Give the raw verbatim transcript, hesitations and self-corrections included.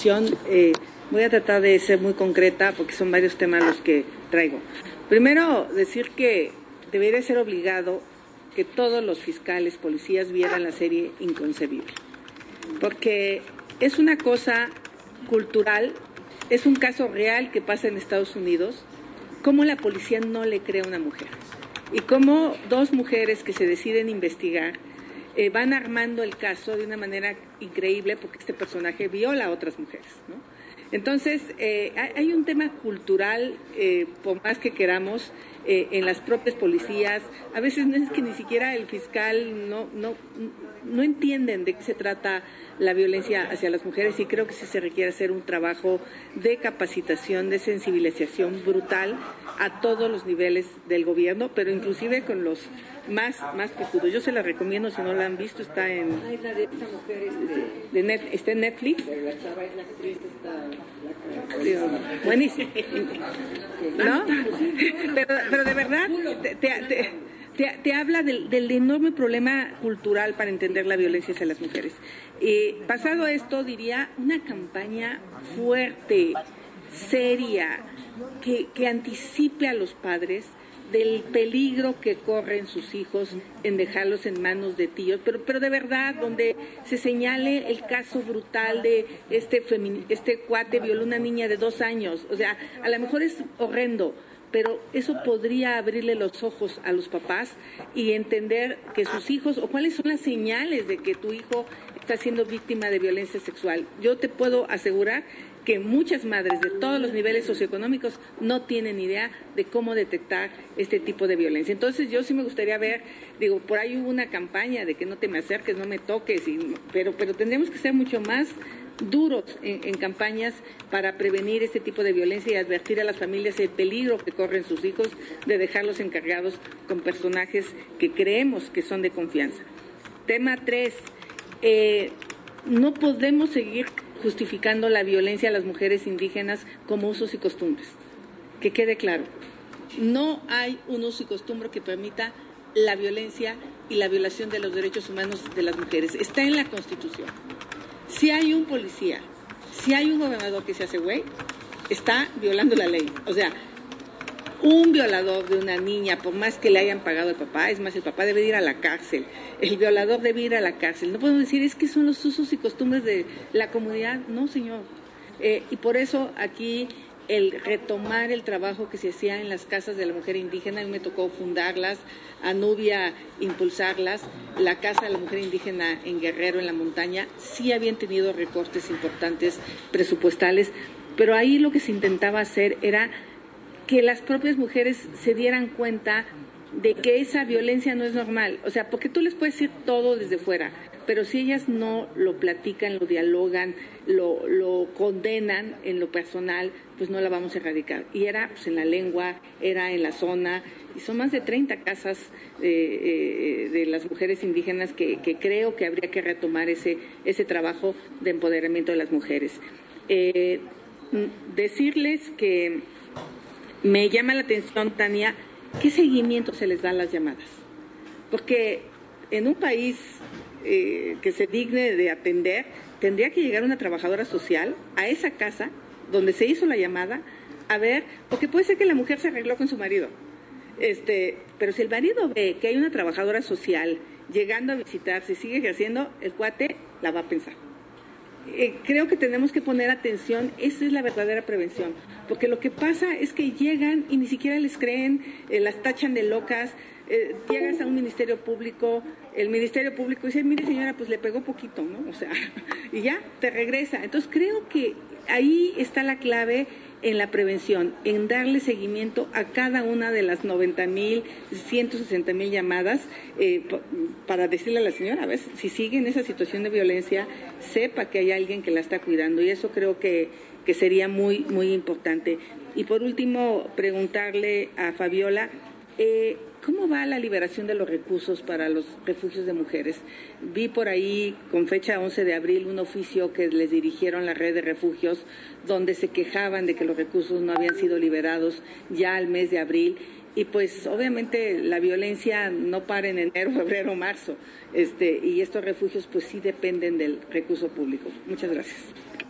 Eh, voy a tratar de ser muy concreta porque son varios temas los que traigo. Primero, decir que debería ser obligado que todos los fiscales, policías vieran la serie Inconcebible, porque es una cosa cultural, es un caso real que pasa en Estados Unidos, cómo la policía no le cree a una mujer y cómo dos mujeres que se deciden investigar eh, van armando el caso de una manera increíble porque este personaje viola a otras mujeres, ¿no? Entonces, eh, hay un tema cultural, eh, por más que queramos, eh, en las propias policías. A veces no es que ni siquiera el fiscal no, no, no entienden de qué se trata la violencia hacia las mujeres, y creo que sí se requiere hacer un trabajo de capacitación, de sensibilización brutal a todos los niveles del gobierno, pero inclusive con los más, más picudos. Yo se la recomiendo, si no la han visto, está en... Ah, es la de esta mujer, este... de net, está en Netflix. Pero la chava es la actriz, está... Digo, buenísimo. ¿No? Pero, pero de verdad, te, te, te, te habla del, del enorme problema cultural para entender la violencia hacia las mujeres. Eh, pasado esto, diría, una campaña fuerte, seria, que, que anticipe a los padres del peligro que corren sus hijos en dejarlos en manos de tíos, pero, pero de verdad, donde se señale el caso brutal de este, femin, este cuate violó a una niña de dos años. O sea, a lo mejor es horrendo, pero eso podría abrirle los ojos a los papás y entender que sus hijos, o cuáles son las señales de que tu hijo está siendo víctima de violencia sexual. Yo te puedo asegurar que muchas madres de todos los niveles socioeconómicos no tienen idea de cómo detectar este tipo de violencia. Entonces yo sí me gustaría ver, digo, por ahí hubo una campaña de que no te me acerques, no me toques, y, pero, pero tendremos que ser mucho más duros en, en campañas para prevenir este tipo de violencia y advertir a las familias el peligro que corren sus hijos de dejarlos encargados con personajes que creemos que son de confianza. Tema tres, eh, no podemos seguir justificando la violencia a las mujeres indígenas como usos y costumbres. Que quede claro, no hay un uso y costumbre que permita la violencia y la violación de los derechos humanos de las mujeres. Está en la Constitución. Si hay un policía, si hay un gobernador que se hace güey, está violando la ley. O sea, un violador de una niña, por más que le hayan pagado al papá, es más, el papá debe ir a la cárcel, el violador debe ir a la cárcel. No podemos decir, es que son los usos y costumbres de la comunidad. No, señor. Eh, y por eso aquí el retomar el trabajo que se hacía en las casas de la mujer indígena, a mí me tocó fundarlas, a Nubia impulsarlas, la Casa de la Mujer Indígena en Guerrero, en la montaña, sí habían tenido recortes importantes presupuestales, pero ahí lo que se intentaba hacer era que las propias mujeres se dieran cuenta de que esa violencia no es normal. O sea, porque tú les puedes decir todo desde fuera, pero si ellas no lo platican, lo dialogan, lo, lo condenan en lo personal, pues no la vamos a erradicar. Y era pues, en la lengua, era en la zona, y son más de treinta casas eh, eh, de las mujeres indígenas que, que creo que habría que retomar ese, ese trabajo de empoderamiento de las mujeres. Eh, decirles que me llama la atención, Tania, ¿qué seguimiento se les da a las llamadas? Porque en un país eh, que se digne de atender, tendría que llegar una trabajadora social a esa casa donde se hizo la llamada a ver, porque puede ser que la mujer se arregló con su marido, este, pero si el marido ve que hay una trabajadora social llegando a visitar, si sigue ejerciendo, el cuate la va a pensar. Eh, creo que tenemos que poner atención, esa es la verdadera prevención, porque lo que pasa es que llegan y ni siquiera les creen, eh, las tachan de locas, eh, llegas a un ministerio público, el ministerio público dice, mire señora, pues le pegó poquito, ¿no? O sea, y ya, te regresa. Entonces creo que ahí está la clave en la prevención, en darle seguimiento a cada una de las noventa mil, ciento sesenta mil llamadas, eh, para decirle a la señora, a ver, si sigue en esa situación de violencia, sepa que hay alguien que la está cuidando, y eso creo que, que sería muy, muy importante. Y por último, preguntarle a Fabiola, eh, ¿cómo va la liberación de los recursos para los refugios de mujeres? Vi por ahí, con fecha once de abril, un oficio que les dirigieron la red de refugios, donde se quejaban de que los recursos no habían sido liberados ya al mes de abril. Y pues obviamente la violencia no para en enero, febrero, marzo, este, y estos refugios pues sí dependen del recurso público. Muchas gracias.